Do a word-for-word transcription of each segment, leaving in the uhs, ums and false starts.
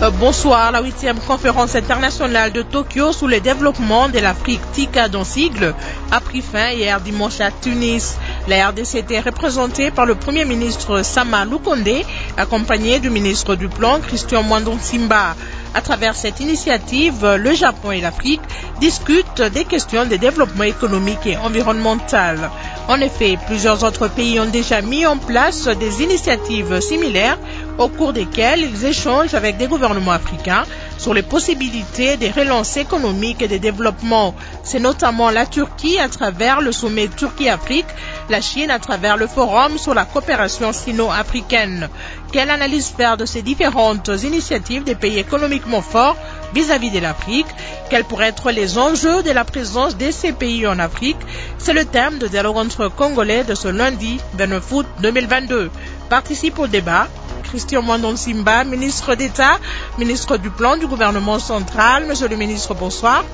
Euh, bonsoir, la huitième conférence internationale de Tokyo sur le développement de l'Afrique T I C A dans sigle a pris fin hier dimanche à Tunis. La R D C était représentée par le Premier ministre Sama Lukonde, accompagné du ministre du Plan Christian Mwando Nsimba. À travers cette initiative, le Japon et l'Afrique discutent des questions de développement économique et environnemental. En effet, plusieurs autres pays ont déjà mis en place des initiatives similaires au cours desquelles ils échangent avec des gouvernements africains sur les possibilités des relances économiques et de développement. C'est notamment la Turquie à travers le sommet Turquie-Afrique, la Chine à travers le forum sur la coopération sino-africaine. Quelle analyse faire de ces différentes initiatives des pays économiquement forts vis-à-vis de l'Afrique? Quels pourraient être les enjeux de la présence de ces pays en Afrique? C'est le thème de dialogue entre Congolais de ce lundi vingt-neuf août deux mille vingt-deux. Participe au débat Christian Mwando Nsimba, ministre d'État, ministre du Plan du gouvernement central. Monsieur le ministre, bonsoir.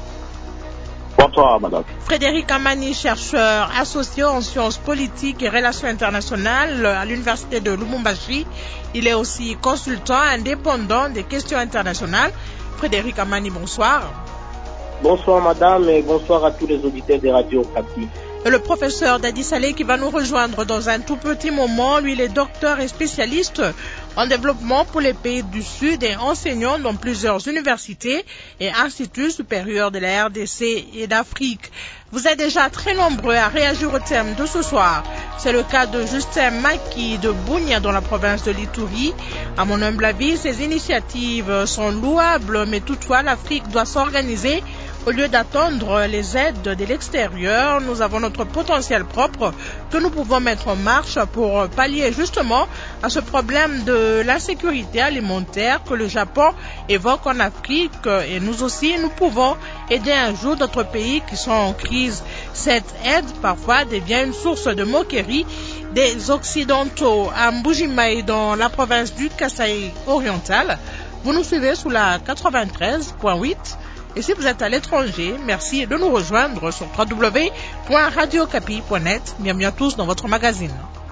Bonsoir, madame. Frédéric Amani, chercheur associé en sciences politiques et relations internationales à l'université de Lubumbashi. Il est aussi consultant indépendant des questions internationales. Frédéric Amani, bonsoir. Bonsoir, madame, et bonsoir à tous les auditeurs des radios Okapi. Le professeur Dadi Saleh qui va nous rejoindre dans un tout petit moment. Lui, il est docteur et spécialiste en développement pour les pays du Sud et enseignant dans plusieurs universités et instituts supérieurs de la R D C et d'Afrique. Vous êtes déjà très nombreux à réagir au thème de ce soir. C'est le cas de Justin Maki de Bunia dans la province de l'Ituri. À mon humble avis, ces initiatives sont louables, mais toutefois l'Afrique doit s'organiser. Au lieu d'attendre les aides de l'extérieur, nous avons notre potentiel propre que nous pouvons mettre en marche pour pallier justement à ce problème de l'insécurité alimentaire que le Japon évoque en Afrique. Et nous aussi, nous pouvons aider un jour d'autres pays qui sont en crise. Cette aide, parfois, devient une source de moquerie des Occidentaux. À Mbujimaï, dans la province du Kasaï oriental, vous nous suivez sous la quatre-vingt-treize point huit. Et si vous êtes à l'étranger, merci de nous rejoindre sur w w w point radio okapi point net. Bienvenue à tous dans votre magazine.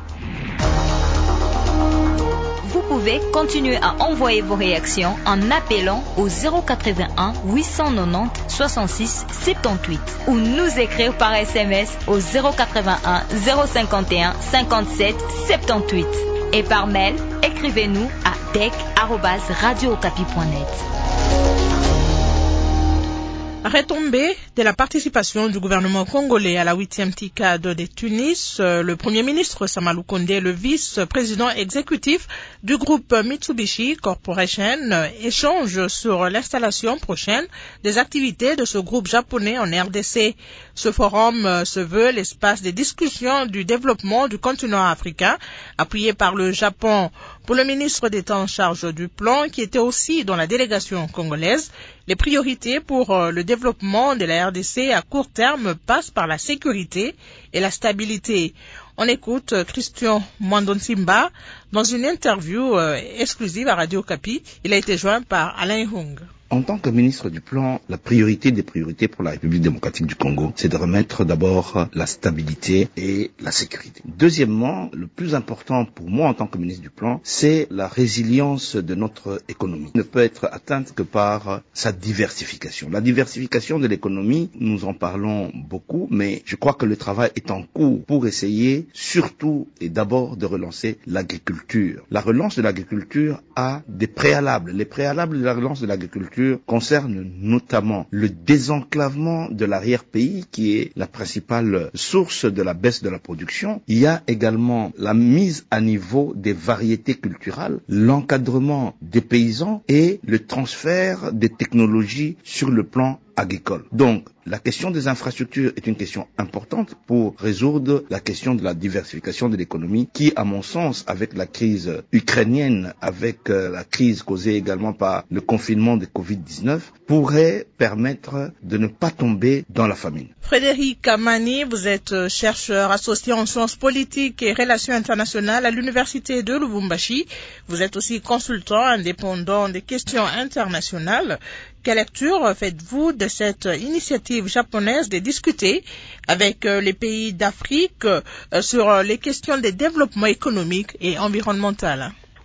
Vous pouvez continuer à envoyer vos réactions en appelant au zéro quatre-vingt-un huit cent quatre-vingt-dix soixante-six soixante-dix-huit ou nous écrire par S M S au zéro quatre-vingt-un zéro cinquante et un cinquante-sept soixante-dix-huit et par mail, écrivez-nous à dec arobase radio okapi point net. Retombée de la participation du gouvernement congolais à la huitième T I C A de Tunis, le Premier ministre Sama Lukonde et le vice-président exécutif du groupe Mitsubishi Corporation échangent sur l'installation prochaine des activités de ce groupe japonais en R D C. Ce forum se veut l'espace de discussion du développement du continent africain, appuyé par le Japon. Pour le ministre d'État en charge du plan, qui était aussi dans la délégation congolaise, les priorités pour le développement de la R D C à court terme passent par la sécurité et la stabilité. On écoute Christian Mwando Nsimba dans une interview exclusive à Radio Okapi. Il a été joint par Alain Hung. En tant que ministre du Plan, la priorité des priorités pour la République démocratique du Congo, c'est de remettre d'abord la stabilité et la sécurité. Deuxièmement, le plus important pour moi en tant que ministre du Plan, c'est la résilience de notre économie. Elle ne peut être atteinte que par sa diversification. La diversification de l'économie, nous en parlons beaucoup, mais je crois que le travail est en cours pour essayer surtout et d'abord de relancer l'agriculture. La relance de l'agriculture a des préalables. Les préalables de la relance de l'agriculture concerne notamment le désenclavement de l'arrière-pays qui est la principale source de la baisse de la production. Il y a également la mise à niveau des variétés culturelles, l'encadrement des paysans et le transfert des technologies sur le plan agricole. Donc, la question des infrastructures est une question importante pour résoudre la question de la diversification de l'économie qui, à mon sens, avec la crise ukrainienne, avec euh, la crise causée également par le confinement de covid dix-neuf, pourrait permettre de ne pas tomber dans la famine. Frédéric Amani, vous êtes chercheur associé en sciences politiques et relations internationales à l'université de Lubumbashi. Vous êtes aussi consultant indépendant des questions internationales. Quelle lecture faites-vous de cette initiative japonaise de discuter avec les pays d'Afrique sur les questions de développement économique et environnemental?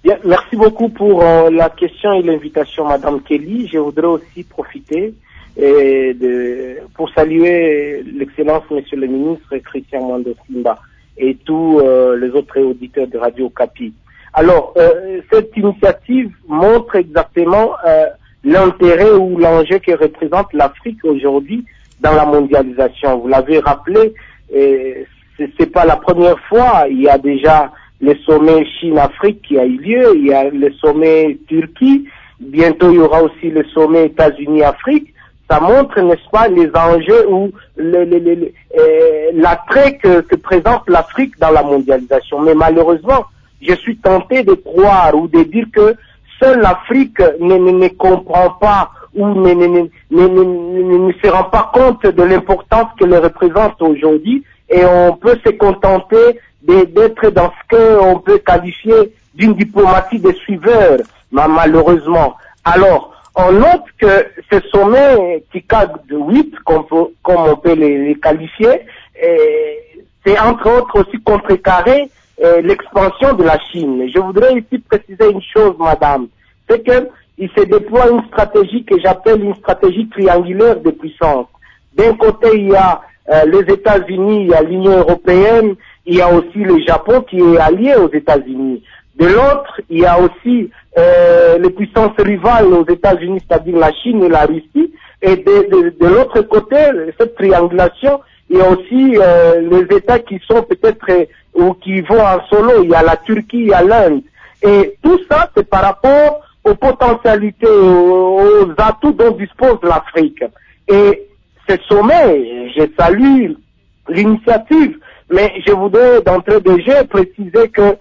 Bien, merci beaucoup pour euh, la question et l'invitation, Madame Kelly. Je voudrais aussi profiter et de, pour saluer l'excellence, Monsieur le ministre Christian Mwando Simba et tous euh, les autres auditeurs de Radio Okapi. Alors, euh, cette initiative montre exactement euh, l'intérêt ou l'enjeu que représente l'Afrique aujourd'hui dans la mondialisation. Vous l'avez rappelé, euh, c'est, c'est pas la première fois. Il y a déjà le sommet Chine-Afrique qui a eu lieu, il y a le sommet Turquie, bientôt il y aura aussi le sommet États-Unis-Afrique. Ça montre, n'est-ce pas, les enjeux ou le, le, le, le, euh, l'attrait que, que présente l'Afrique dans la mondialisation. Mais malheureusement, je suis tenté de croire ou de dire que seule l'Afrique ne, ne, ne comprend pas ou ne, ne, ne, ne, ne, ne se rend pas compte de l'importance qu'elle représente aujourd'hui, et on peut se contenter de, d'être dans ce qu'on peut qualifier d'une diplomatie des suiveurs, malheureusement. Alors, on note que ce sommet T I C A D huit, comme, comme on peut les, les qualifier, et c'est entre autres aussi contrecarré euh, l'expansion de la Chine. Je voudrais ici préciser une chose, madame, c'est qu'il se déploie une stratégie que j'appelle une stratégie triangulaire de puissance. D'un côté, il y a euh, les États-Unis, il y a l'Union européenne, il y a aussi le Japon qui est allié aux États-Unis. De l'autre, il y a aussi euh, les puissances rivales aux États-Unis, c'est-à-dire la Chine et la Russie. Et de, de, de l'autre côté, cette triangulation, il y a aussi euh, les États qui sont peut-être euh, ou qui vont en solo. Il y a la Turquie, il y a l'Inde. Et tout ça, c'est par rapport aux potentialités, aux, aux atouts dont dispose l'Afrique. Et ce sommet, je salue l'initiative, mais je voudrais d'entrée de jeu préciser que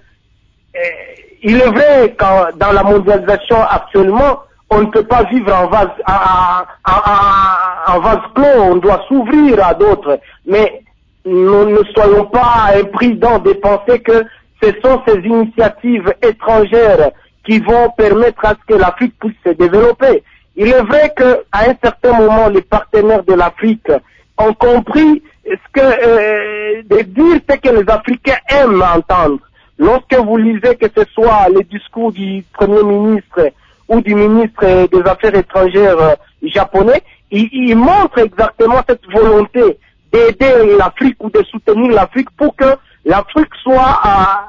Euh, il est vrai que dans la mondialisation actuellement, on ne peut pas vivre en vase, en, en, en vase clos, on doit s'ouvrir à d'autres. Mais nous ne soyons pas imprudents de penser que ce sont ces initiatives étrangères qui vont permettre à ce que l'Afrique puisse se développer. Il est vrai qu'à un certain moment, les partenaires de l'Afrique ont compris ce que, euh, de dire ce que les Africains aiment entendre. Lorsque vous lisez que ce soit les discours du Premier ministre ou du ministre des Affaires étrangères japonais, il, il montre exactement cette volonté d'aider l'Afrique ou de soutenir l'Afrique pour que l'Afrique soit à,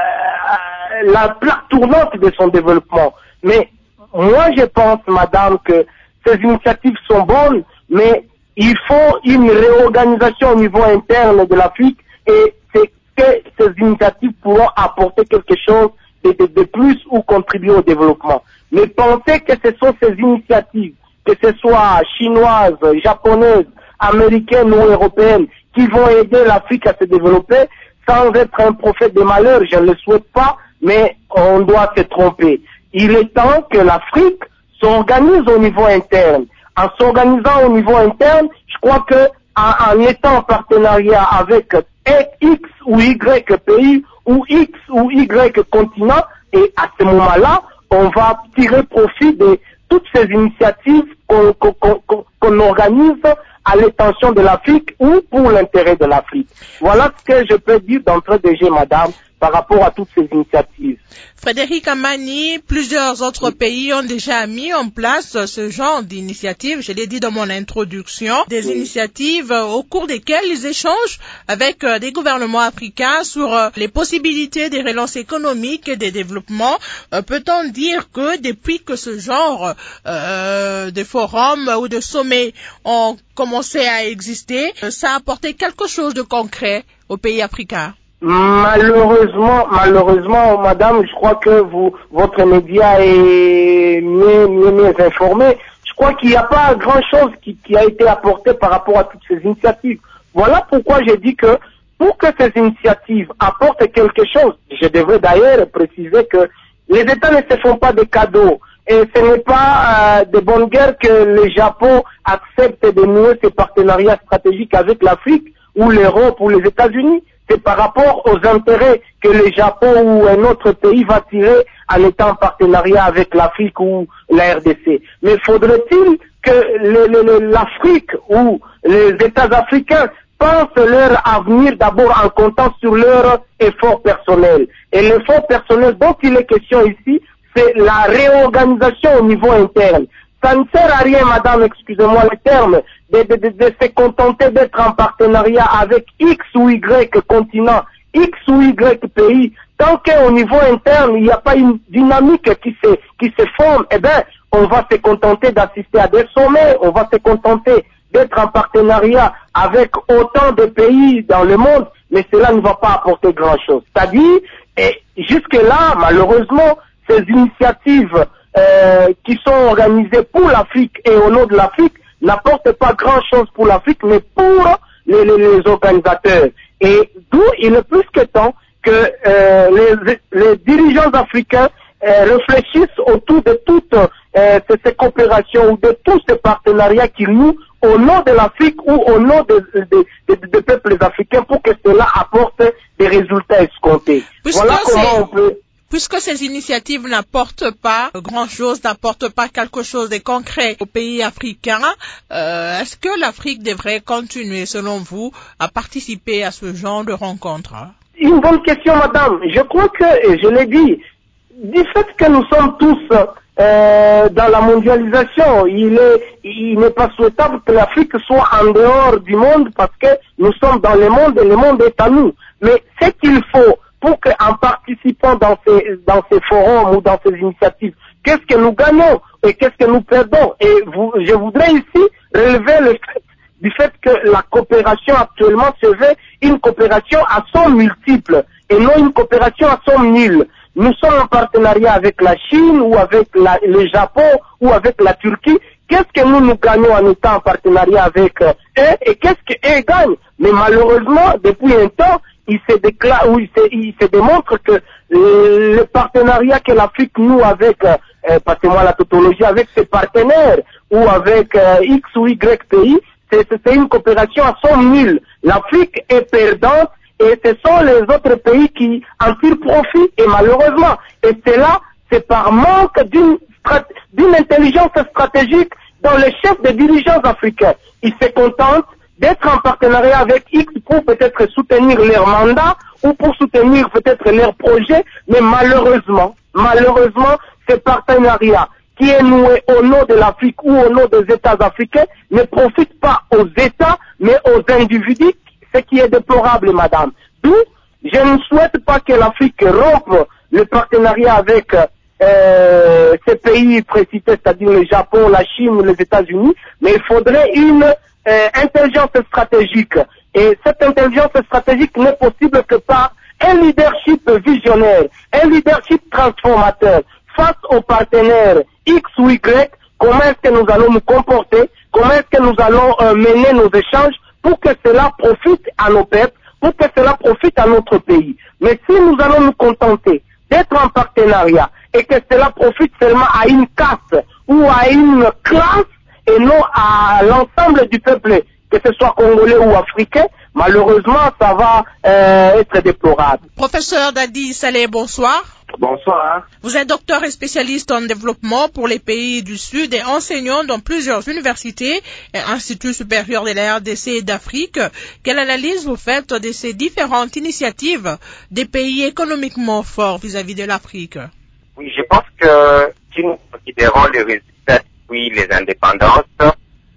à la plaque tournante de son développement. Mais moi je pense, madame, que ces initiatives sont bonnes, mais il faut une réorganisation au niveau interne de l'Afrique, et c'est que ces initiatives pourront apporter quelque chose de, de, de plus ou contribuer au développement. Mais penser que ce sont ces initiatives, que ce soit chinoises, japonaises, américaines ou européennes, qui vont aider l'Afrique à se développer, sans être un prophète des malheurs, je ne le souhaite pas, mais on doit se tromper. Il est temps que l'Afrique s'organise au niveau interne. En s'organisant au niveau interne, je crois que en, en étant en partenariat avec X ou Y pays ou X ou Y continent, et à ce moment-là, on va tirer profit de toutes ces initiatives qu'on, qu'on, qu'on, qu'on organise à l'intention de l'Afrique ou pour l'intérêt de l'Afrique. Voilà ce que je peux dire d'entrée de jeu, madame, par rapport à toutes ces initiatives. Frédéric Amani, plusieurs autres pays ont déjà mis en place ce genre d'initiatives. Je l'ai dit dans mon introduction, des oui. initiatives au cours desquelles ils échangent avec des gouvernements africains sur les possibilités des relances économiques et des développements. Peut-on dire que depuis que ce genre euh, de forums ou de sommets ont commencé à exister, ça a apporté quelque chose de concret aux pays africains? Malheureusement, malheureusement, madame, je crois que vous, votre média est mieux, mieux, mieux informé. Je crois qu'il n'y a pas grand-chose qui, qui a été apporté par rapport à toutes ces initiatives. Voilà pourquoi j'ai dit que pour que ces initiatives apportent quelque chose, je devrais d'ailleurs préciser que les États ne se font pas de cadeaux. Et ce n'est pas euh, de bonne guerre que le Japon accepte de nouer ses partenariats stratégiques avec l'Afrique ou l'Europe ou les États-Unis. C'est par rapport aux intérêts que le Japon ou un autre pays va tirer en étant en partenariat avec l'Afrique ou la R D C. Mais faudrait-il que le, le, l'Afrique ou les États africains pensent leur avenir d'abord en comptant sur leur effort personnel. Et l'effort personnel dont il est question ici, c'est la réorganisation au niveau interne. Ça ne sert à rien, madame, excusez-moi le terme, de, de, de, de se contenter d'être en partenariat avec X ou Y continent, X ou Y pays. Tant qu'au niveau interne, il n'y a pas une dynamique qui se, qui se forme, eh bien, on va se contenter d'assister à des sommets, on va se contenter d'être en partenariat avec autant de pays dans le monde, mais cela ne va pas apporter grand-chose. C'est-à-dire, et jusque-là, malheureusement, ces initiatives euh, qui sont organisées pour l'Afrique et au nom de l'Afrique n'apportent pas grand-chose pour l'Afrique, mais pour les, les, les organisateurs. Et d'où il est plus que temps que euh, les, les dirigeants africains euh, réfléchissent autour de toutes euh, ces, ces coopérations ou de tous ces partenariats qu'ils nouent au nom de l'Afrique ou au nom des de, de, de, de peuples africains pour que cela apporte des résultats escomptés. Puisque voilà comment on peut... Puisque ces initiatives n'apportent pas grand-chose, n'apportent pas quelque chose de concret aux pays africains, euh, est-ce que l'Afrique devrait continuer, selon vous, à participer à ce genre de rencontres? Une bonne question, madame. Je crois que, je l'ai dit, du fait que nous sommes tous euh, dans la mondialisation, il est, il n'est pas souhaitable que l'Afrique soit en dehors du monde parce que nous sommes dans le monde et le monde est à nous. Mais ce qu'il faut pour qu'en participant dans ces, dans ces forums ou dans ces initiatives, qu'est-ce que nous gagnons et qu'est-ce que nous perdons? Et vous, je voudrais ici relever le fait du fait que la coopération actuellement se fait une coopération à somme multiple et non une coopération à somme nulle. Nous sommes en partenariat avec la Chine ou avec la, le Japon ou avec la Turquie. Qu'est-ce que nous nous gagnons en étant en partenariat avec eux et qu'est-ce qu'eux gagnent? Mais malheureusement, depuis un temps, il se déclare ou il se, il se démontre que le, le partenariat que l'Afrique noue avec, euh, passez-moi la tautologie, avec ses partenaires ou avec euh, X ou Y pays, c'est, c'est une coopération à somme nulle. L'Afrique est perdante et ce sont les autres pays qui en tirent profit et malheureusement. Et cela, c'est par manque d'une, d'une intelligence stratégique dans les chefs des dirigeants africains. Ils se contentent d'être en partenariat avec X pour peut-être soutenir leur mandat ou pour soutenir peut-être leur projet, mais malheureusement, malheureusement, ce partenariat qui est noué au nom de l'Afrique ou au nom des États africains ne profite pas aux États, mais aux individus, ce qui est déplorable, madame. D'où, je ne souhaite pas que l'Afrique rompe le partenariat avec euh, ces pays précités, c'est-à-dire le Japon, la Chine ou les États-Unis, mais il faudrait une Euh, intelligence stratégique. Et cette intelligence stratégique n'est possible que par un leadership visionnaire, un leadership transformateur face aux partenaires X ou Y. Comment est-ce que nous allons nous comporter? Comment est-ce que nous allons euh, mener nos échanges pour que cela profite à nos peuples, pour que cela profite à notre pays? Mais si nous allons nous contenter d'être en partenariat et que cela profite seulement à une caste ou à une classe et non à l'ensemble du peuple, que ce soit congolais ou africain, malheureusement, ça va euh, être déplorable. Professeur Dadi Saleh, bonsoir. Bonsoir. Vous êtes docteur et spécialiste en développement pour les pays du Sud et enseignant dans plusieurs universités et instituts supérieurs de la R D C et d'Afrique. Quelle analyse vous faites de ces différentes initiatives des pays économiquement forts vis-à-vis de l'Afrique? Oui, je pense que si nous considérons les résultats depuis les indépendances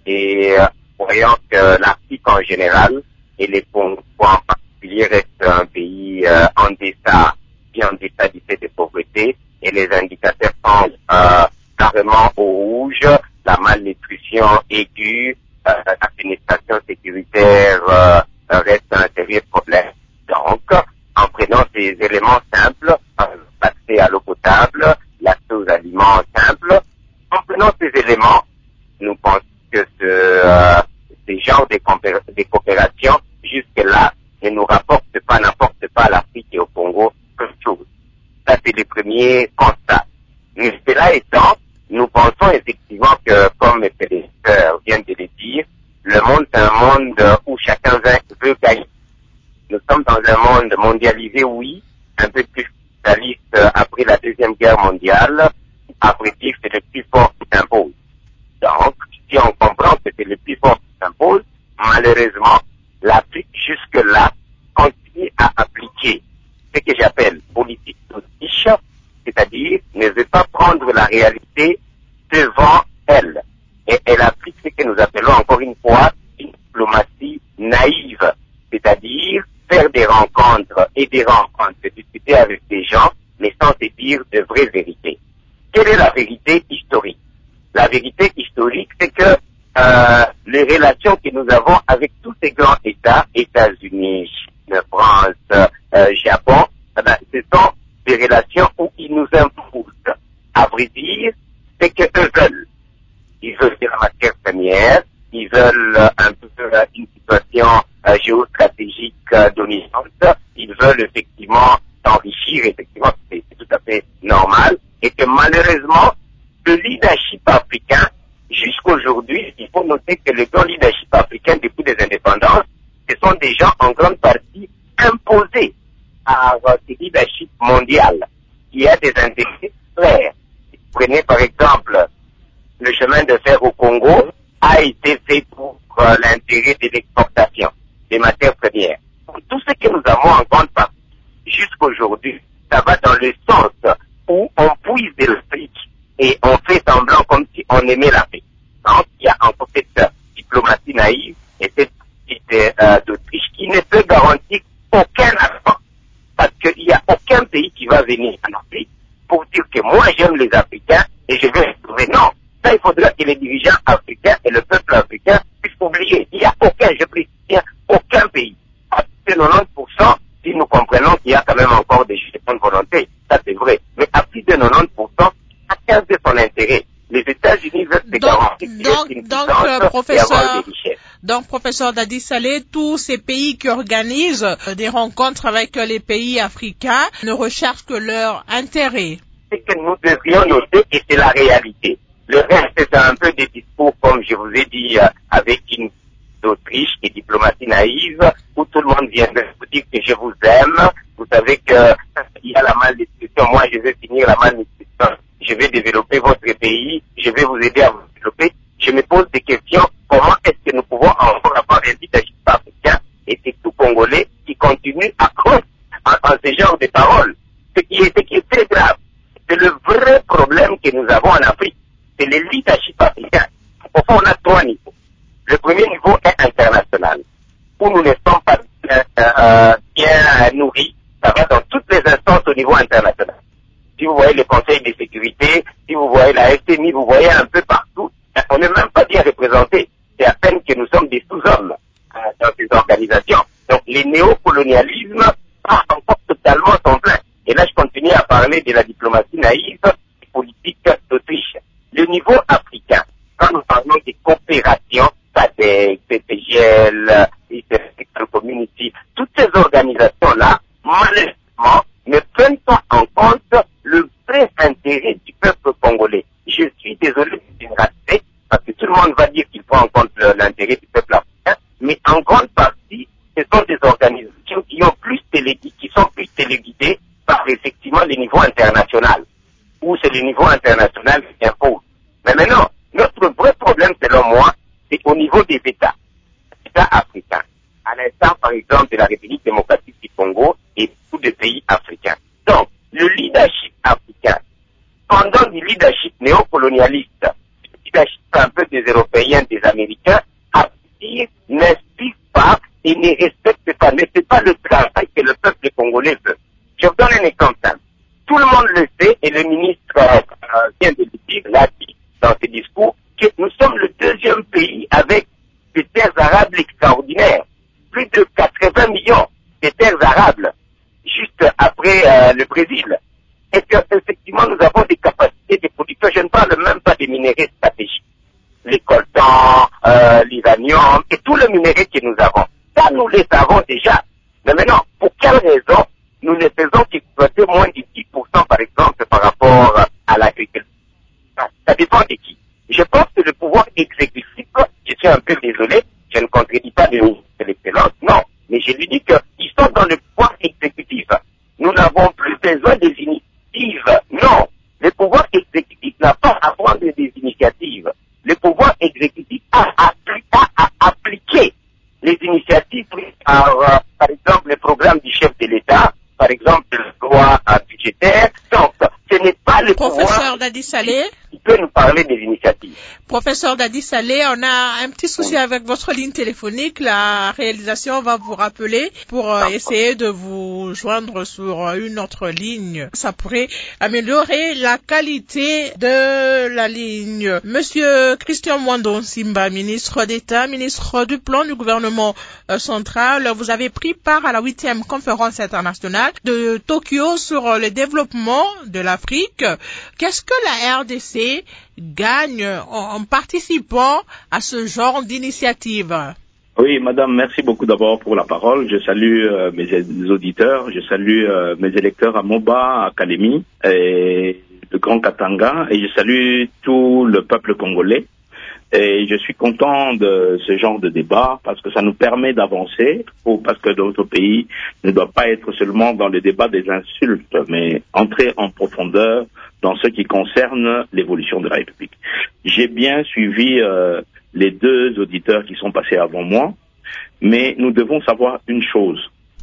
et euh, voyons que l'Afrique en général et les Congo en particulier restent un pays euh, en deçà, en deçà du fait de pauvreté et les indicateurs sont euh, carrément au rouge, la malnutrition aiguë, euh, la pénétration sécuritaire euh, reste un sérieux problème. Donc, en prenant ces éléments simples, euh, l'accès à l'eau potable, l'accès aux aliments simples, en prenant ces éléments, nous pensons que ce, euh, ces genres de, compé- de coopération, jusque-là, ne nous rapportent pas, n'apportent pas à l'Afrique et au Congo quelque chose. Ça, c'est le premier constat. Mais cela étant, nous pensons effectivement que, comme M. Lester vient de le dire, le monde est un monde où chacun veut gagner. Nous sommes dans un monde mondialisé, oui, un peu plus capitaliste après la Deuxième Guerre mondiale. Après dire que c'est le plus fort qui s'impose. Donc, si on comprend que c'est le plus fort qui s'impose, malheureusement, l'Afrique ne veut pas prendre la réalité devant elle. Et elle applique ce que nous appelons encore une fois une diplomatie naïve, c'est-à-dire faire des rencontres et des rencontres, discuter avec des gens, mais sans se dire de vraies vérités. Quelle est la vérité historique? La vérité historique, c'est que euh, les relations que nous avons avec tous ces grands États, États-Unis, Chine, France, euh, Japon, eh ben, ce sont des relations où ils nous imposent. À vrai dire, c'est qu'eux veulent. Ils veulent de la matière première, ils veulent euh, un peu euh, une situation euh, géostratégique euh, dominante, ils veulent effectivement s'enrichir, effectivement, c'est, c'est tout à fait normal, et que malheureusement, le leadership africain, jusqu'aujourd'hui, il faut noter que le grand leadership africain depuis les indépendances, ce sont des gens en grande partie imposés par euh, ce leadership mondial, qui a des intérêts clairs. Prenez par exemple le chemin de fer au Congo a été fait pour euh, l'intérêt de l'exportation des matières premières. Tout ce que nous avons en grande partie jusqu'aujourd'hui, ça va dans le sens où on puise de l'Afrique et on fait semblant comme si on aimait l'Afrique. Donc il y a encore cette euh, diplomatie naïve et cette petite euh, d'Autriche qui ne peut garantir aucun accord. Parce qu'il n'y a aucun pays qui va venir en Afrique pour dire que moi j'aime les Africains et je vais les trouver. Non, ça il faudra que les dirigeants africains et le peuple africain puissent oublier. Il n'y a aucun, je précise, aucun pays. À plus de quatre-vingt-dix pour cent, si nous comprenons qu'il y a quand même encore des gestions de volonté, ça c'est vrai. Mais à plus de quatre-vingt-dix pour cent, chacun de son intérêt. Les États-Unis veulent se garantir donc, une donc, puissance euh, professeur, et avoir des richesses. Donc, professeur Dadi Saleh, tous ces pays qui organisent euh, des rencontres avec euh, les pays africains ne recherchent que leur intérêt. C'est que nous devrions noter et c'est la réalité. Le reste, c'est un peu des discours, comme je vous ai dit, euh, avec une d'Autriche et diplomatie naïve, où tout le monde vient de vous dire que je vous aime. Vous savez qu'il y a la malnutrition. Moi, je vais finir la malnutrition. Je vais développer votre pays. Je vais vous aider à vous développer. Je me pose des questions. Comment est-ce que nous pouvons encore avoir un leadership africain et c'est tout Congolais qui continue à croire en, en ce genre de paroles? Ce qui est, ce qui est très grave. C'est le vrai problème que nous avons en Afrique. C'est le leadership africain. Au fond, on a trois niveaux. Le premier niveau est international, où nous ne sommes pas euh, euh, bien nourris. Ça va dans toutes les instances au niveau international. Si vous voyez le Conseil de sécurité, si vous voyez la F M I, vous voyez un peu partout, on n'est même pas bien représenté. C'est à peine que nous sommes des sous-hommes euh, dans ces organisations. Donc, les néocolonialismes part encore totalement son plein. Et là, je continue à parler de la diplomatie naïve et politique d'Autriche. Le niveau africain, quand nous parlons des coopérations, S A D C, P P G L, Eastern Community, toutes ces organisations-là, malheureusement, ne prennent pas en compte le vrai intérêt du peuple congolais. Je suis désolé de généraliser, parce que tout le monde va dire qu'il prend en compte l'intérêt du peuple africain, mais en grande partie, ce sont des organisations qui ont plus téléguidées, qui sont plus téléguidées par effectivement les niveaux internationaux, où c'est le niveau international qui impose. Mais maintenant, notre vrai problème, selon moi, c'est au niveau des États, États africains. À l'instant, par exemple, de la République démocratique du Congo et tous les pays africains. Donc, le leadership africain, pendant du leadership néocolonialiste, le leadership un peu des Européens, des Américains, à dire, n'inspire pas et ne respecte pas, ne fait pas le travail que le peuple congolais veut. Je vous donne un exemple simple. Tout le monde le sait, et le ministre euh, vient de le dire, l'a dit dans ses discours, que nous sommes le deuxième pays avec des terres arables extraordinaires. Plus de quatre-vingts millions de terres arables, juste après euh, le Brésil. Et que, effectivement, nous avons des capacités de production. Je ne parle même pas des minéraux stratégiques. Les coltans, euh, l'uranium, et tout le minerai que nous avons. Ça, nous les savons déjà. Mais maintenant, pour quelle raison nous ne faisons qu'exploiter moins de dix pour cent, par exemple, par rapport à l'agriculture? Ça, ça dépend de qui. Je pense que le pouvoir exécutif, je suis un peu désolé, je ne contredis pas le ministre de l'Excellence, non, mais je lui dis qu'ils sont dans le pouvoir exécutif. Nous n'avons plus besoin des initiatives. Non, le pouvoir exécutif n'a pas à prendre des initiatives. Le pouvoir exécutif a à, à, à appliquer les initiatives par, euh, par exemple, le programme du chef de l'État, par exemple, le droit budgétaire. Donc, ce n'est pas le Professeur Professeur Dadi Saleh. Qui peut nous parler des initiatives. Professeur Dadi Saleh, on a un petit souci oui. avec votre ligne téléphonique. La réalisation va vous rappeler pour euh, essayer de vous joindre sur une autre ligne. Ça pourrait améliorer la qualité de la ligne. Monsieur Christian Mwando Nsimba, ministre d'État, ministre du Plan du gouvernement euh, central, vous avez pris part à la huitième conférence internationale de Tokyo sur le développement de l'Afrique. Qu'est-ce que la R D C gagne en, en participant à ce genre d'initiative? Oui, madame, merci beaucoup d'abord pour la parole. Je salue euh, mes auditeurs, je salue euh, mes électeurs à Moba, à Kalemi et le Grand Katanga, et je salue tout le peuple congolais. Et je suis content de ce genre de débat parce que ça nous permet d'avancer, parce que notre pays ne doit pas être seulement dans le débat des insultes, mais entrer en profondeur dans ce qui concerne l'évolution de la République. J'ai bien suivi euh, les deux auditeurs qui sont passés avant moi, mais nous devons savoir une chose.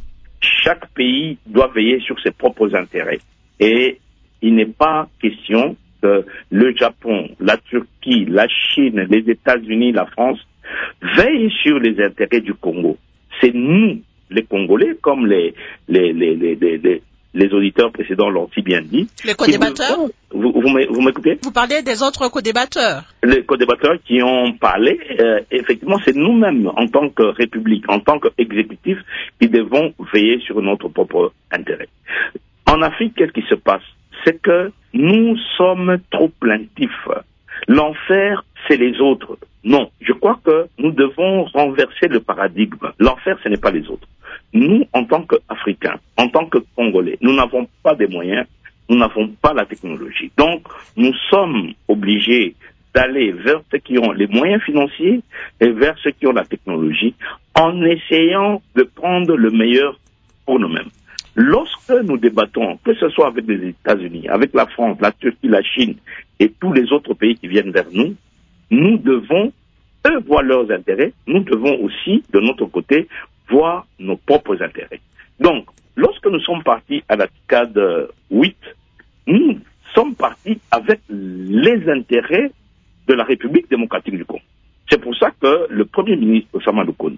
Chaque pays doit veiller sur ses propres intérêts. Et il n'est pas question que le Japon, la Turquie, la Chine, les États-Unis, la France veillent sur les intérêts du Congo. C'est nous, les Congolais, comme les les les les les, les auditeurs précédents l'ont si bien dit. Les co-débatteurs. Vous, vous, vous m'écoutez? Vous parlez des autres co-débatteurs. Les co-débatteurs qui ont parlé, euh, effectivement, c'est nous-mêmes, en tant que République, en tant qu'exécutif, qui devons veiller sur notre propre intérêt. En Afrique, qu'est-ce qui se passe? C'est que nous sommes trop plaintifs. L'enfer, c'est les autres. Non, je crois que nous devons renverser le paradigme. L'enfer, ce n'est pas les autres. Nous, en tant qu'Africains, en tant que Congolais, nous n'avons pas des moyens, nous n'avons pas la technologie. Donc, nous sommes obligés d'aller vers ceux qui ont les moyens financiers et vers ceux qui ont la technologie, en essayant de prendre le meilleur pour nous-mêmes. Lorsque nous débattons, que ce soit avec les États-Unis, avec la France, la Turquie, la Chine et tous les autres pays qui viennent vers nous, nous devons, eux, voir leurs intérêts, nous devons aussi, de notre côté, voir nos propres intérêts. Donc, lorsque nous sommes partis à la T I C A D huit, nous sommes partis avec les intérêts de la République démocratique du Congo. C'est pour ça que le Premier ministre Sama Lukonde,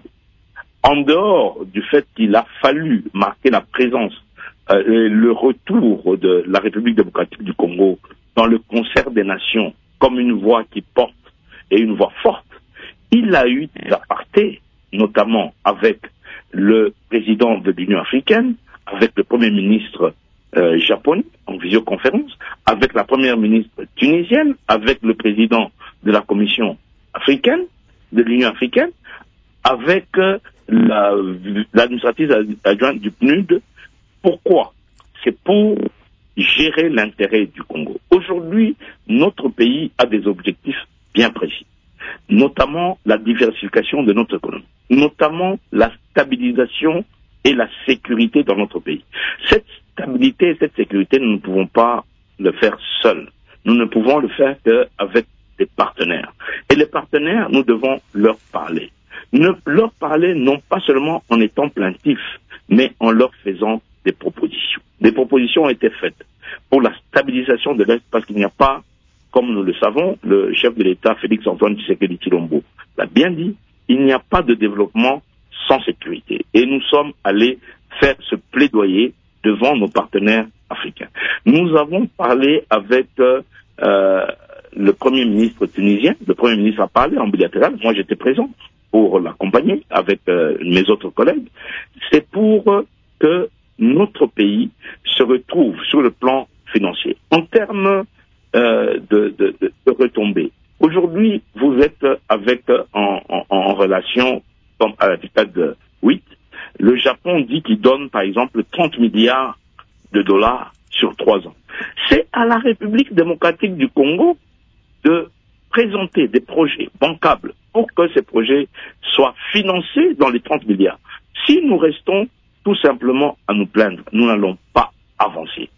en dehors du fait qu'il a fallu marquer la présence, euh, le retour de la République démocratique du Congo dans le concert des nations comme une voix qui porte et une voix forte, il a eu des apartés, notamment avec le président de l'Union africaine, avec le Premier ministre euh, japonais en visioconférence, avec la Première ministre tunisienne, avec le président de la Commission africaine, de l'Union africaine, avec euh, la, l'administratrice adjointe du P N U D. Pourquoi? C'est pour gérer l'intérêt du Congo. Aujourd'hui, notre pays a des objectifs bien précis, notamment la diversification de notre économie, notamment la stabilisation et la sécurité dans notre pays. Cette stabilité et cette sécurité, nous ne pouvons pas le faire seuls. Nous ne pouvons le faire qu'avec des partenaires. Et les partenaires, nous devons leur parler. Ne leur parler non pas seulement en étant plaintifs, mais en leur faisant des propositions. Des propositions ont été faites pour la stabilisation de l'Est, parce qu'il n'y a pas, comme nous le savons, le chef de l'État, Félix Antoine Tshisekedi Tshilombo, l'a bien dit, il n'y a pas de développement sans sécurité. Et nous sommes allés faire ce plaidoyer devant nos partenaires africains. Nous avons parlé avec euh, euh, le Premier ministre tunisien. Le Premier ministre a parlé en bilatéral. Moi, j'étais présent pour l'accompagner avec euh, mes autres collègues. C'est pour euh, que notre pays se retrouve sur le plan financier. En termes euh, de, de, de, de retombées, aujourd'hui, vous êtes avec en, en, en relation, comme à la T I C A D huit, le Japon dit qu'il donne, par exemple, trente milliards de dollars sur trois ans. C'est à la République démocratique du Congo de présenter des projets bancables pour que ces projets soient financés dans les trente milliards. Si nous restons tout simplement à nous plaindre, nous n'allons pas avancer.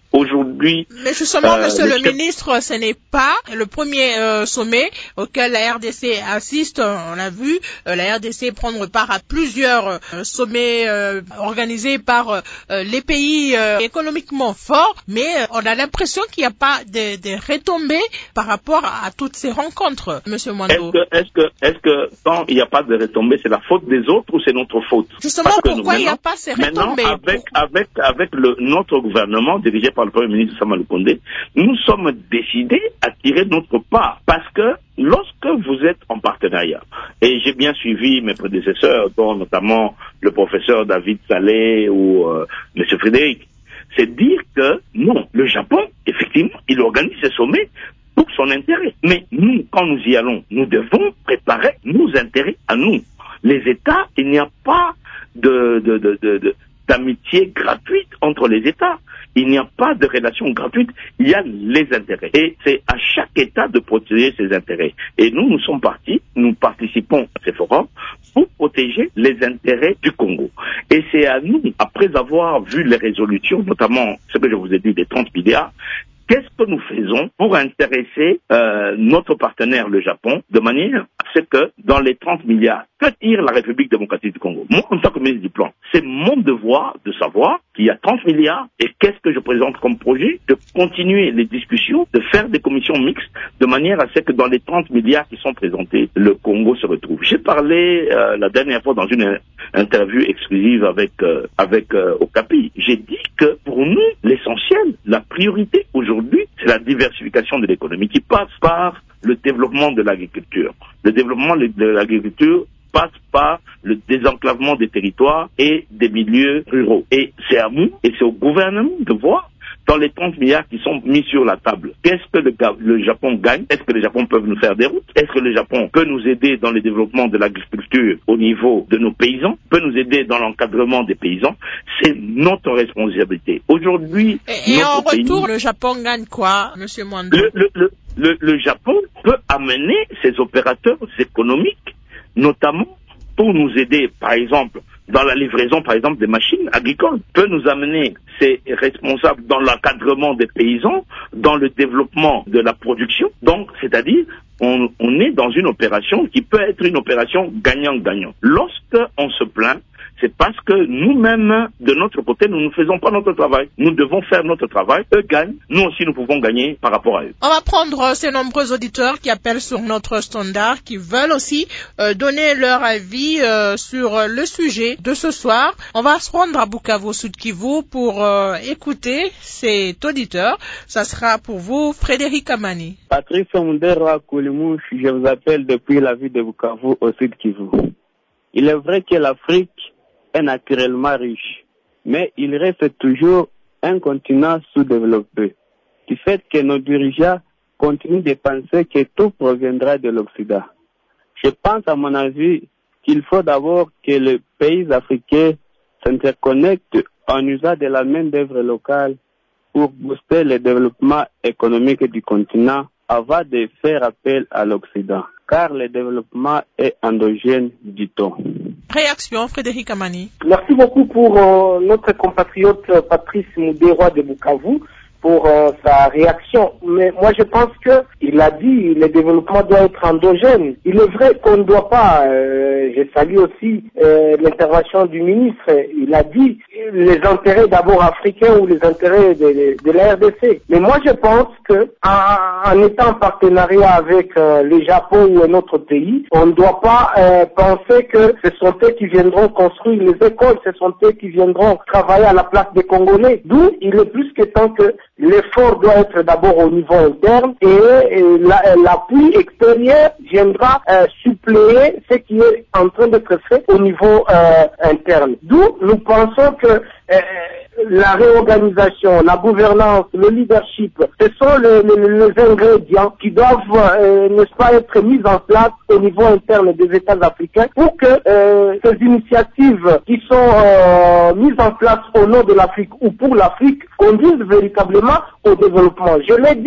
Aujourd'hui... Mais justement, euh, monsieur le, le ministre, ce n'est pas le premier euh, sommet auquel la R D C assiste. On a vu euh, la R D C prendre part à plusieurs euh, sommets euh, organisés par euh, les pays euh, économiquement forts, mais euh, on a l'impression qu'il n'y a pas de, de retombées par rapport à, à toutes ces rencontres, monsieur Mwando. Est-ce que, est-ce que, est-ce que quand il n'y a pas de retombées, c'est la faute des autres ou c'est notre faute? Justement, Parce que pourquoi nous, il n'y a pas ces retombées? Maintenant, avec, avec, avec le, notre gouvernement dirigé par le Premier ministre Sama Lukonde, nous sommes décidés à tirer notre part. Parce que lorsque vous êtes en partenariat, et j'ai bien suivi mes prédécesseurs, dont notamment le professeur David Saleh ou euh, M. Frédéric, c'est dire que non, le Japon, effectivement, il organise ce sommet pour son intérêt. Mais nous, quand nous y allons, nous devons préparer nos intérêts à nous. Les États, il n'y a pas de, de, de, de, de d'amitié gratuite entre les États. Il n'y a pas de relation gratuite, il y a les intérêts. Et c'est à chaque État de protéger ses intérêts. Et nous, nous sommes partis, nous participons à ces forums pour protéger les intérêts du Congo. Et c'est à nous, après avoir vu les résolutions, notamment ce que je vous ai dit des trente milliards, qu'est-ce que nous faisons pour intéresser euh, notre partenaire, le Japon, de manière à ce que dans les trente milliards, que tire la République démocratique du Congo? Moi, en tant que ministre du Plan, c'est mon devoir de savoir qu'il y a trente milliards et qu'est-ce que je présente comme projet, de continuer les discussions, de faire des commissions mixtes, de manière à ce que dans les trente milliards qui sont présentés, le Congo se retrouve. J'ai parlé euh, la dernière fois dans une interview exclusive avec euh, avec euh, Okapi. J'ai dit que pour nous, l'essentiel, la priorité aujourd'hui, c'est la diversification de l'économie qui passe par le développement de l'agriculture. Le développement de l'agriculture passe par le désenclavement des territoires et des milieux ruraux. Et c'est à nous, et c'est au gouvernement de voir dans les trente milliards qui sont mis sur la table, qu'est-ce que le, le Japon gagne? Est-ce que le Japon peut nous faire des routes? Est-ce que le Japon peut nous aider dans le développement de l'agriculture au niveau de nos paysans? Peut nous aider dans l'encadrement des paysans? C'est notre responsabilité. Aujourd'hui, Et, et en retour, pays, le Japon gagne quoi, monsieur Mwando? le, le, le, le, le Japon peut amener ses opérateurs économiques, notamment pour nous aider, par exemple, dans la livraison, par exemple, des machines agricoles, peut nous amener ses responsables dans l'encadrement des paysans, dans le développement de la production. Donc, c'est-à-dire, on, on est dans une opération qui peut être une opération gagnant-gagnant. Lorsque on se plaint, c'est parce que nous-mêmes, de notre côté, nous ne faisons pas notre travail. Nous devons faire notre travail. Eux gagnent. Nous aussi, nous pouvons gagner par rapport à eux. On va prendre ces nombreux auditeurs qui appellent sur notre standard, qui veulent aussi euh, donner leur avis euh, sur le sujet de ce soir. On va se rendre à Bukavu, Sud Kivu, pour euh, écouter cet auditeur. Ça sera pour vous, Frédéric Amani. Patrice Mundera Koulimouche, je vous appelle depuis la ville de Bukavu, au Sud Kivu. Il est vrai que l'Afrique est naturellement riche, mais il reste toujours un continent sous-développé, du fait que nos dirigeants continuent de penser que tout proviendra de l'Occident. Je pense, à mon avis, qu'il faut d'abord que les pays africains s'interconnectent en usant de la main-d'œuvre locale pour booster le développement économique du continent avant de faire appel à l'Occident, car le développement est endogène, dit-on. Réaction, Frédéric Amani. Merci beaucoup pour euh, notre compatriote euh, Patrice Mundera de Bukavu pour euh, sa réaction. Mais moi, je pense que il a dit le développement doit être endogène. Il est vrai qu'on ne doit pas. Euh, je salue aussi euh, l'intervention du ministre. Il a dit les intérêts d'abord africains ou les intérêts de, de, de la R D C. Mais moi, je pense que en, en étant en partenariat avec euh, le Japon ou un autre pays, on ne doit pas euh, penser que ce sont eux qui viendront construire les écoles, ce sont eux qui viendront travailler à la place des Congolais. D'où il est plus que temps que l'effort doit être d'abord au niveau interne et, et la, l'appui extérieur viendra euh, suppléer ce qui est en train d'être fait au niveau euh, interne. D'où nous pensons que euh, la réorganisation, la gouvernance, le leadership, ce sont les, les, les ingrédients qui doivent, euh, n'est-ce pas, être mis en place au niveau interne des États africains pour que euh, ces initiatives qui sont euh, mises en place au nom de l'Afrique ou pour l'Afrique conduisent véritablement au développement. Je l'ai dit,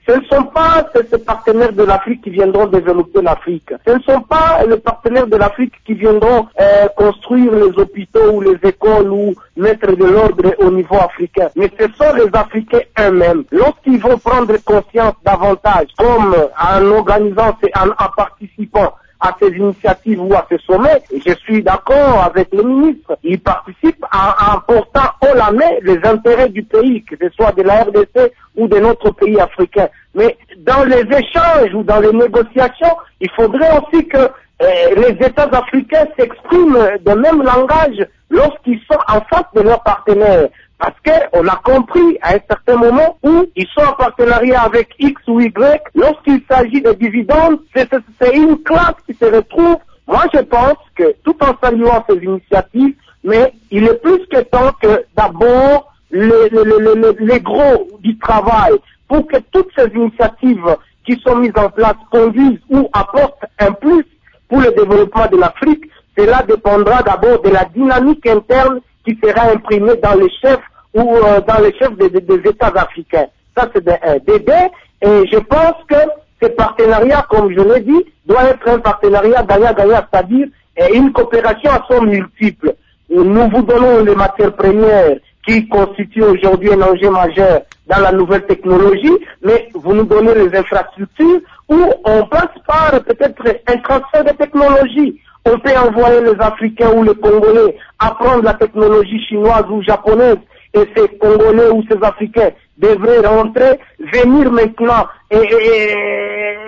Ce ne sont pas ces partenaires de l'Afrique qui viendront développer l'Afrique. Ce ne sont pas les partenaires de l'Afrique qui viendront euh, construire les hôpitaux ou les écoles ou mettre de l'ordre au niveau africain. Mais ce sont les Africains eux-mêmes. Lorsqu'ils vont prendre conscience davantage, comme en organisant, en, en participant à ces initiatives ou à ces sommets, et je suis d'accord avec le ministre, il participe en, en portant haut la main les intérêts du pays, que ce soit de la R D C ou de notre pays africain. Mais dans les échanges ou dans les négociations, il faudrait aussi que euh, les États africains s'expriment de même langage lorsqu'ils sont en face de leurs partenaires. Parce qu'on a compris à un certain moment où ils sont en partenariat avec X ou Y, lorsqu'il s'agit de dividendes, c'est, c'est une classe qui se retrouve. Moi, je pense que, tout en saluant ces initiatives, mais il est plus que temps que d'abord les, les, les, les, les gros du travail, pour que toutes ces initiatives qui sont mises en place conduisent ou apportent un plus pour le développement de l'Afrique, cela dépendra d'abord de la dynamique interne qui sera imprimée dans les chefs ou euh, dans les chefs des, des, des États africains. Ça, c'est un début. Et je pense que ce partenariat, comme je l'ai dit, doit être un partenariat gagnant-gagnant, c'est-à-dire une coopération à son multiple. Nous vous donnons les matières premières qui constituent aujourd'hui un enjeu majeur dans la nouvelle technologie, mais vous nous donnez les infrastructures où on passe par peut-être un transfert de technologie. On peut envoyer les Africains ou les Congolais apprendre la technologie chinoise ou japonaise, et ces Congolais ou ces Africains devraient rentrer, venir maintenant et, et,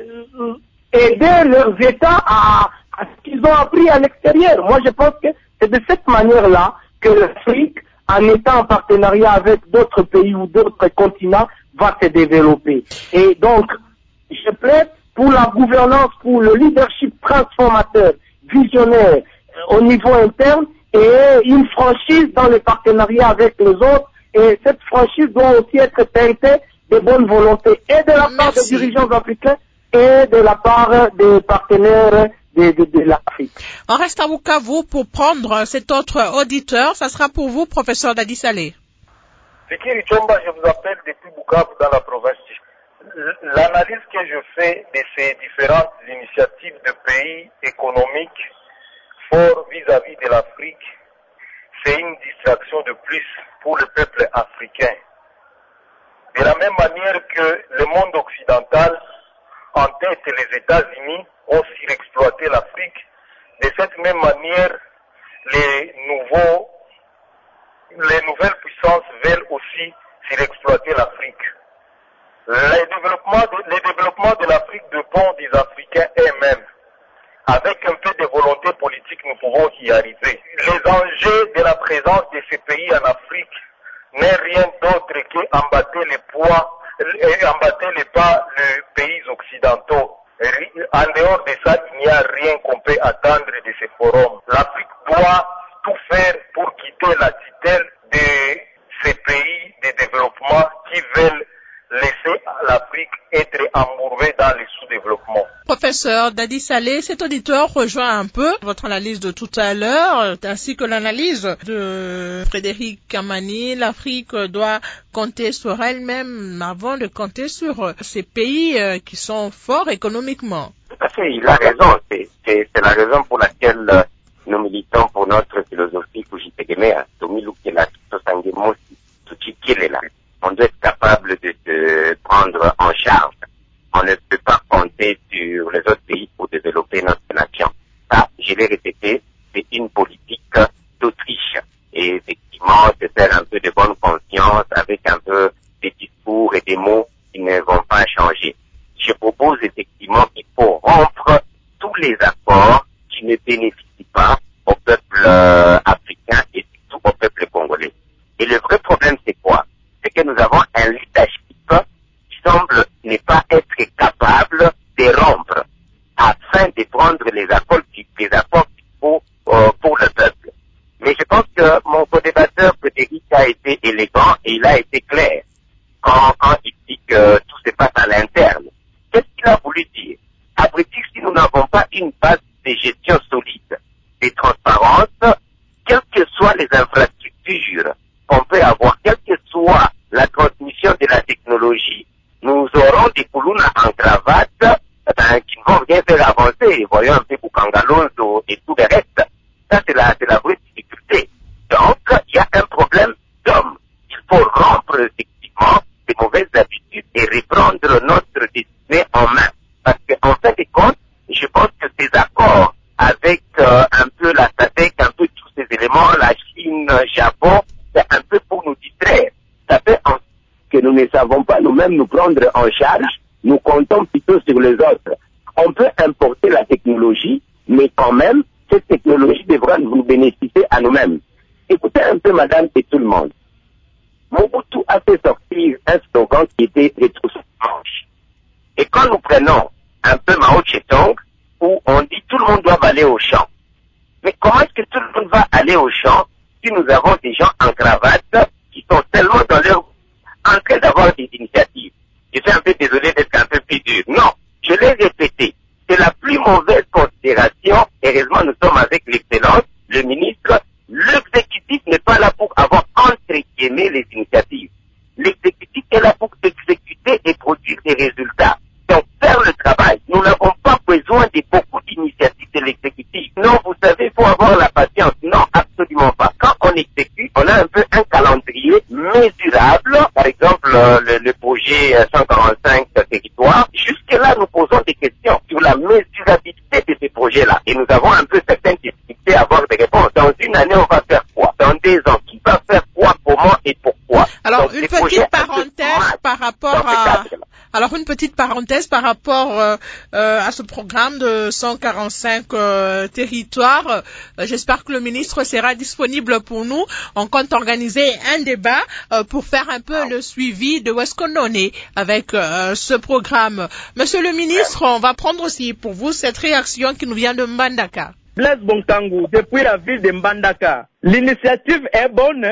et aider leurs États à, à ce qu'ils ont appris à l'extérieur. Moi, je pense que c'est de cette manière-là que l'Afrique, en étant en partenariat avec d'autres pays ou d'autres continents, va se développer. Et donc, je plaide pour la gouvernance, pour le leadership transformateur, visionnaire euh, au niveau interne, et une franchise dans les partenariats avec les autres. Et cette franchise doit aussi être teintée de bonne volonté, et de la part des dirigeants africains, et de la part des partenaires de, de, de l'Afrique. On reste à Bukavu pour prendre cet autre auditeur. Ça sera pour vous, professeur Dadi Saleh. Fikiri Chomba, je vous appelle depuis Bukavu dans la province. L'analyse que je fais de ces différentes initiatives de pays économiques forts vis-à-vis de l'Afrique, c'est une distraction de plus pour le peuple africain. De la même manière que le monde occidental, en tête les États-Unis, ont surexploité l'Afrique, de cette même manière, les nouveaux, les nouvelles puissances veulent aussi surexploiter l'Afrique. Le développement de, le développement de l'Afrique dépend des Africains eux-mêmes. Avec un peu de volonté politique, nous pouvons y arriver. Les enjeux de la présence de ces pays en Afrique n'est rien d'autre qu'embattre les poids, embattre les pas des pays occidentaux. En dehors de ça, il n'y a rien qu'on peut attendre de ces forums. L'Afrique doit tout faire pour quitter la tutelle de ces pays de développement qui veulent laisser l'Afrique être embourbée dans le sous-développement. Professeur Dadi Saleh, cet auditeur rejoint un peu votre analyse de tout à l'heure, ainsi que l'analyse de Frédéric Kamani. L'Afrique doit compter sur elle-même avant de compter sur ces pays qui sont forts économiquement. Tout à fait, il a raison. C'est, c'est, c'est la raison pour laquelle nous militons pour notre philosophie Kujitegemea, Tomilukela, Tosangemo, Tuchikilela. On doit être capable de se prendre en charge. On ne peut pas compter sur les autres pays pour développer notre nation. Ça, je l'ai répété, c'est une politique d'Autriche. Et effectivement, c'est faire un peu de bonne conscience avec un peu des discours et des mots qui ne vont pas changer. Je propose effectivement qu'il faut rompre tous les accords qui ne bénéficient pas au peuple euh, africain et surtout au peuple congolais. Et le vrai problème, c'est quoi? C'est que nous avons un leadership qui semble ne pas être capable de rompre afin de prendre les accords, les accords qu'il faut euh, pour le peuple. Mais je pense que mon co-débatteur Frédéric a été élégant et il a été clair quand, quand il dit que tout se passe à l'interne. Qu'est-ce qu'il a voulu cravate, ben, qui ne vont rien faire avancer. Voyons un peu Bukangalozo et tout le reste. Ça, c'est la, c'est la vraie difficulté. Donc, il y a un problème d'homme. Il faut rompre effectivement ces mauvaises habitudes et reprendre notre destinée en main. Parce qu'en fin de compte, je pense que ces accords avec euh, un peu la S A D C, un peu tous ces éléments, la Chine, le Japon, c'est un peu pour nous distraire. Ça fait en... que nous ne savons pas nous-mêmes nous prendre en charge, nous comptons plutôt sur les autres. On peut importer la technologie, mais quand même, cette technologie devra nous bénéficier à nous-mêmes. Écoutez un peu, madame, et tout le monde. Mobutu a fait sortir un slogan qui était rétrousser les manches. Et quand nous prenons un peu Mao Tse-tung, où on dit tout le monde doit aller au champ. Mais comment est-ce que tout le monde va aller au champ si nous avons des gens en cravate qui sont tellement dans leur... en train d'avoir des initiatives? Je suis un peu désolé d'être un peu plus dur. Non, je l'ai répété. C'est la plus mauvaise considération. Heureusement, nous sommes avec l'excellence, le ministre. L'exécutif n'est pas là pour avoir entre guillemets les initiatives. L'exécutif est là pour exécuter et produire des résultats. Donc, faire le travail. Nous n'avons pas besoin de beaucoup d'initiatives de l'exécutif. Non, vous savez, il faut avoir la patience. Non, absolument pas. Quand on exécute, on a un peu un calendrier mesurable. Par exemple, le, le projet cent quarante-cinq territoires. Jusque-là, nous posons des questions sur la mesurabilité de ces projets-là. Et nous avons un peu certaines difficultés à avoir des réponses. Dans une année, on va faire quoi? Dans deux ans, qui va faire quoi, comment et pourquoi? Alors, Donc, une petite parenthèse par rapport à... Alors, une petite parenthèse par rapport euh, euh, à ce programme de cent quarante-cinq euh, territoires. Euh, j'espère que le ministre sera disponible pour nous. On compte organiser un débat euh, pour faire un peu le suivi de où est-ce qu'on en est avec euh, ce programme. Monsieur le ministre, on va prendre aussi pour vous cette réaction qui nous vient de Mbandaka. Blaise Bontangu, depuis la ville de Mbandaka. L'initiative est bonne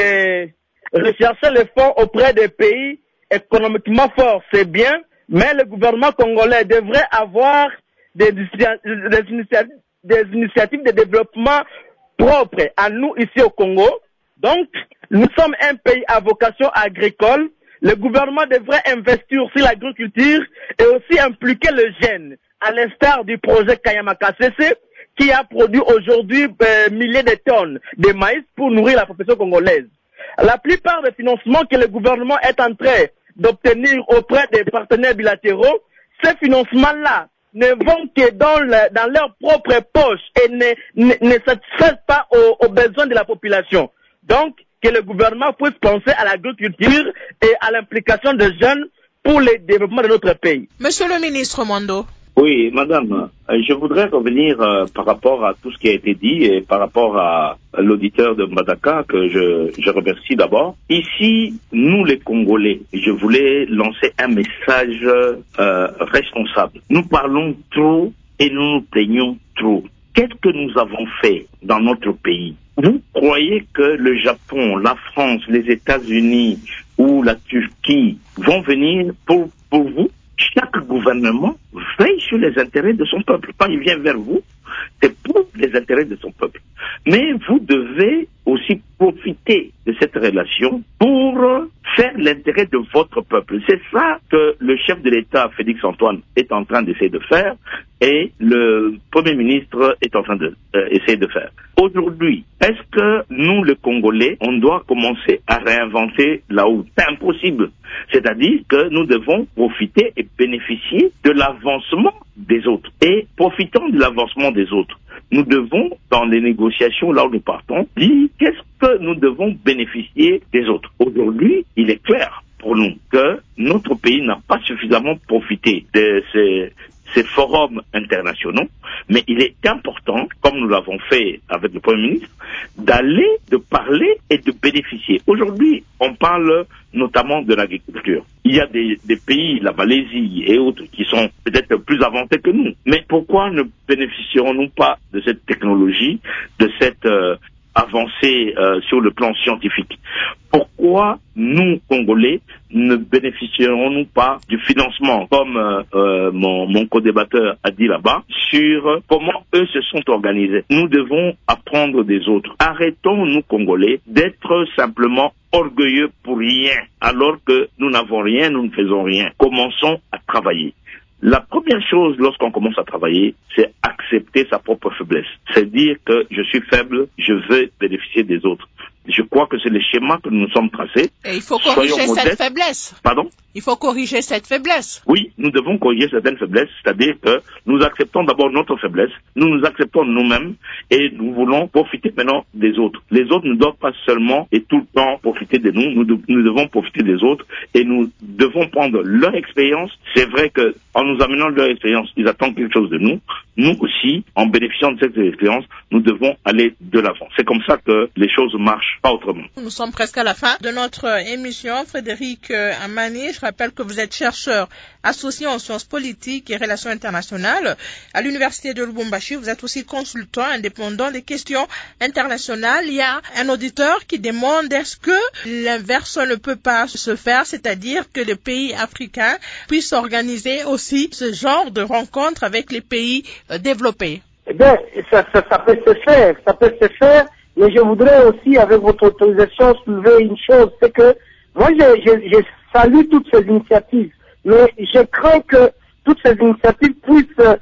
et rechercher les fonds auprès des pays économiquement forts, c'est bien, mais le gouvernement congolais devrait avoir des, des, initiatives, des initiatives de développement propres à nous ici au Congo. Donc, nous sommes un pays à vocation agricole. Le gouvernement devrait investir sur l'agriculture et aussi impliquer le jeune, à l'instar du projet Kayamaka C C, qui a produit aujourd'hui euh, milliers de tonnes de maïs pour nourrir la population congolaise. La plupart des financements que le gouvernement est en train d'obtenir auprès des partenaires bilatéraux, ces financements-là ne vont que dans, le, dans leur propre poche et ne, ne, ne satisfaisent pas aux, aux besoins de la population. Donc, que le gouvernement puisse penser à l'agriculture et à l'implication des jeunes pour le développement de notre pays. Monsieur le ministre Mondo. Oui, madame, je voudrais revenir euh, par rapport à tout ce qui a été dit et par rapport à l'auditeur de Mbandaka que je, je remercie d'abord. Ici, nous les Congolais, je voulais lancer un message euh, responsable. Nous parlons trop et nous nous plaignons trop. Qu'est-ce que nous avons fait dans notre pays? Vous croyez que le Japon, la France, les États-Unis ou la Turquie vont venir pour, pour vous? Chaque gouvernement veille sur les intérêts de son peuple. Quand il vient vers vous, c'est pour les intérêts de son peuple. Mais vous devez aussi profiter de cette relation pour faire l'intérêt de votre peuple. C'est ça que le chef de l'État, Félix Antoine, est en train d'essayer de faire et le Premier ministre est en train d'essayer de, euh, de faire. Aujourd'hui, est-ce que nous, les Congolais, on doit commencer à réinventer la route? C'est impossible. C'est-à-dire que nous devons profiter et bénéficier de l'avancement des autres. Et profitant de l'avancement des autres, nous devons, dans les négociations là où nous partons, dire qu'est-ce que nous devons bénéficier des autres. Aujourd'hui, il est clair pour nous que notre pays n'a pas suffisamment profité de ces, ces forums internationaux, mais il est important, comme nous l'avons fait avec le Premier ministre, d'aller, de parler et de bénéficier. Aujourd'hui, on parle notamment de l'agriculture. Il y a des, des pays, la Malaisie et autres, qui sont peut-être plus avancés que nous. Mais pourquoi ne bénéficierons-nous pas de cette technologie, de cette euh, avancée euh, sur le plan scientifique? Pourquoi nous, Congolais, ne bénéficierons-nous pas du financement, comme euh, euh, mon, mon co-débatteur a dit là-bas, sur comment eux se sont organisés? Nous devons apprendre des autres. Arrêtons, nous, Congolais, d'être simplement orgueilleux pour rien, alors que nous n'avons rien, nous ne faisons rien. Commençons à travailler. La première chose lorsqu'on commence à travailler, c'est accepter sa propre faiblesse. C'est dire que je suis faible, je veux bénéficier des autres. Je crois que c'est le schéma que nous nous sommes tracés. Et il faut corriger cette faiblesse. Pardon? Il faut corriger cette faiblesse. Oui, nous devons corriger certaines faiblesses, c'est-à-dire que nous acceptons d'abord notre faiblesse, nous nous acceptons nous-mêmes et nous voulons profiter maintenant des autres. Les autres ne doivent pas seulement et tout le temps profiter de nous, nous, de, nous devons profiter des autres et nous devons prendre leur expérience. C'est vrai que en nous amenant leur expérience, ils attendent quelque chose de nous. Nous aussi, en bénéficiant de cette expérience, nous devons aller de l'avant. C'est comme ça que les choses marchent, pas autrement. Nous sommes presque à la fin de notre émission. Frédéric Amani, je rappelle que vous êtes chercheur associé en sciences politiques et relations internationales à l'Université de Lubumbashi. Vous êtes aussi consultant indépendant des questions internationales. Il y a un auditeur qui demande est-ce que l'inverse ne peut pas se faire, c'est-à-dire que les pays africains puissent organiser aussi ce genre de rencontres avec les pays euh, développés. Eh bien, ça, ça, ça peut se faire, ça peut se faire, mais je voudrais aussi, avec votre autorisation, soulever une chose, c'est que moi, je, je, je salue toutes ces initiatives, mais je crains que toutes ces initiatives puissent euh,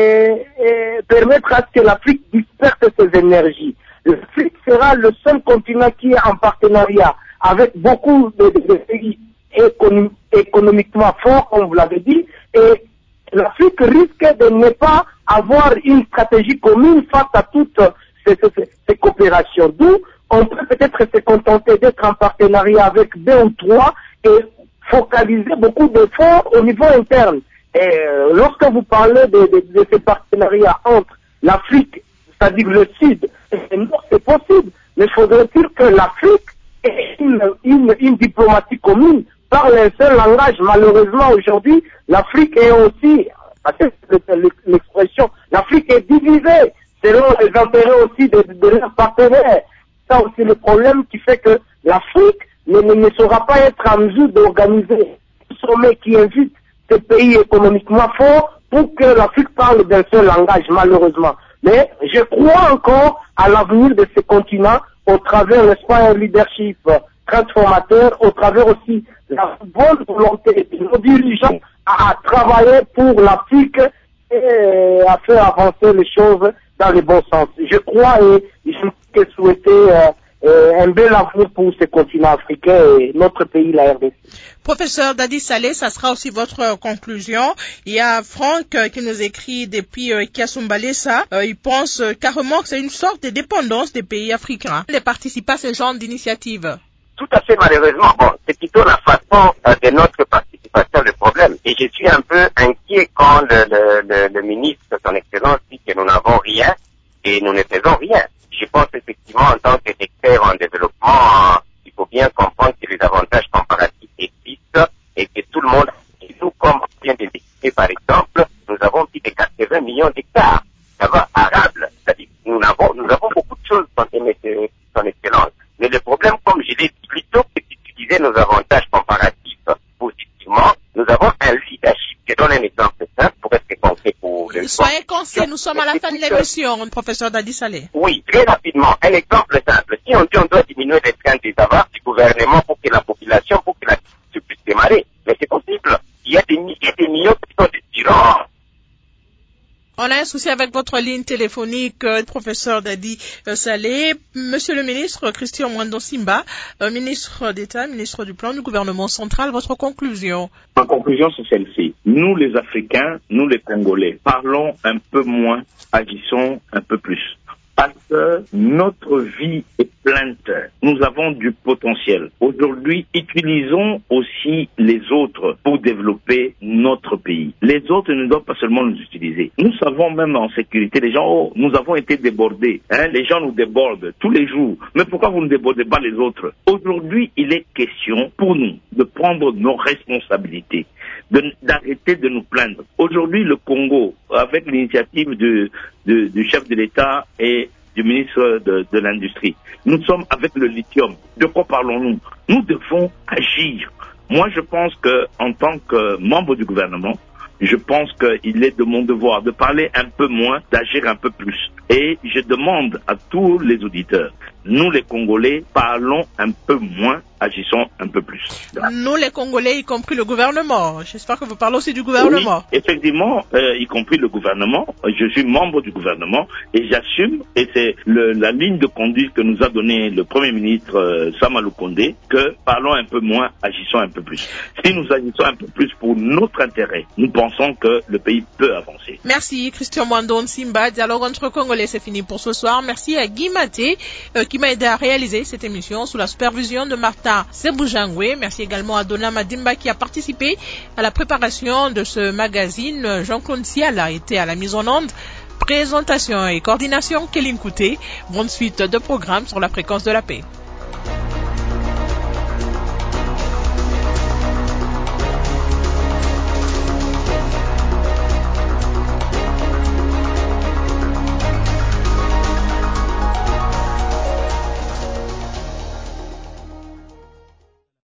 euh, permettre à ce que l'Afrique disperse ses énergies. L'Afrique sera le seul continent qui est en partenariat avec beaucoup de, de, de pays économ, économiquement forts, comme vous l'avez dit, et l'Afrique risque de ne pas avoir une stratégie commune face à toutes ces, ces, ces coopérations. D'où on peut peut-être se contenter d'être en partenariat avec deux ou trois et focaliser beaucoup d'efforts au niveau interne. Et euh, lorsque vous parlez de, de, de ces partenariats entre l'Afrique, c'est-à-dire le Sud, et le Nord, c'est possible. Mais faudrait-il que l'Afrique ait une, une, une diplomatie commune, parle un seul langage. Malheureusement, aujourd'hui, l'Afrique est aussi, l'expression, l'Afrique est divisée selon les intérêts aussi de, de leurs partenaires. Ça aussi le problème qui fait que l'Afrique ne, ne, ne saura pas être en mesure d'organiser un sommet qui invite ces pays économiquement forts pour que l'Afrique parle d'un seul langage, malheureusement. Mais je crois encore à l'avenir de ce continent au travers, n'est-ce pas, un leadership transformateur, au travers aussi la bonne volonté de nos dirigeants à, à travailler pour l'Afrique et à faire avancer les choses dans le bon sens. Je crois et je peux souhaiter euh, euh, un bel avenir pour ce continent africain et notre pays, la R D C. Professeur Dadi Saleh, ça sera aussi votre conclusion. Il y a Franck euh, qui nous écrit depuis euh, Kiasumbalesa. Euh, il pense euh, carrément que c'est une sorte de dépendance des pays africains de participer à ce genre d'initiative. Tout à fait, malheureusement. Bon, c'est plutôt la façon euh, de notre participation le problème. Et je suis un peu inquiet quand le, le, le, le ministre, son Excellence, dit que nous n'avons rien et nous ne faisons rien. Je pense effectivement, en tant qu'expert en développement, euh, il faut bien comprendre que les avantages comparatifs existent et que tout le monde, et nous, comme on vient de l'expliquer par exemple, nous avons plus de quatre-vingts millions d'hectares. Ça va, arable. C'est-à-dire, nous avons, nous avons beaucoup de choses, son, son Excellence. Mais le problème, comme je l'ai dit, plutôt que d'utiliser nos avantages comparatifs positivement, nous avons un leadership. Je donne un exemple simple pour être concret pour le Soyez conscients, nous sommes à la fin de l'émission, professeur Dadi Saleh. Oui, très rapidement. Un exemple simple. Si on dit on doit diminuer les trains des avoirs du gouvernement pour que la population, pour que la population puisse démarrer, mais c'est possible. Il y a des, il y a des millions qui sont des tyrans. On a un souci avec votre ligne téléphonique, euh, professeur Dadi euh, Saleh. Monsieur le ministre Christian Mwando Simba, euh, ministre d'État, ministre du Plan du gouvernement central, votre conclusion. Ma conclusion, c'est celle-ci. Nous, les Africains, nous, les Congolais, parlons un peu moins, agissons un peu plus. Parce que notre vie est plainte. Nous avons du potentiel. Aujourd'hui, utilisons aussi les autres pour développer notre pays. Les autres ne doivent pas seulement nous utiliser. Nous savons même en sécurité, les gens, oh, nous avons été débordés. Hein, les gens nous débordent tous les jours. Mais pourquoi vous ne débordez pas les autres? Aujourd'hui, il est question pour nous de prendre nos responsabilités, de, d'arrêter de nous plaindre. Aujourd'hui, le Congo, avec l'initiative de, de, du chef de l'État et du ministre de, de l'Industrie, nous sommes avec le lithium. De quoi parlons-nous? Nous devons agir. Moi, je pense que, en tant que membre du gouvernement, je pense qu'il est de mon devoir de parler un peu moins, d'agir un peu plus. Et je demande à tous les auditeurs nous les Congolais, parlons un peu moins, agissons un peu plus. Nous les Congolais, y compris le gouvernement. J'espère que vous parlez aussi du gouvernement. Oui, effectivement, euh, y compris le gouvernement. Je suis membre du gouvernement et j'assume, et c'est le, la ligne de conduite que nous a donné le Premier ministre euh, Sama Lukonde, que parlons un peu moins, agissons un peu plus. Si nous agissons un peu plus pour notre intérêt, nous pensons que le pays peut avancer. Merci Christian Mwando Nsimba. Dialogue entre Congolais, c'est fini pour ce soir. Merci à Guy Maté euh, qui m'a aidé à réaliser cette émission sous la supervision de Martin Seboujangwe. Merci également à Donna Madimba qui a participé à la préparation de ce magazine. Jean-Claude Siala a été à la mise en onde. Présentation et coordination, Kéline Kouté. Bonne suite de programmes sur la fréquence de la paix.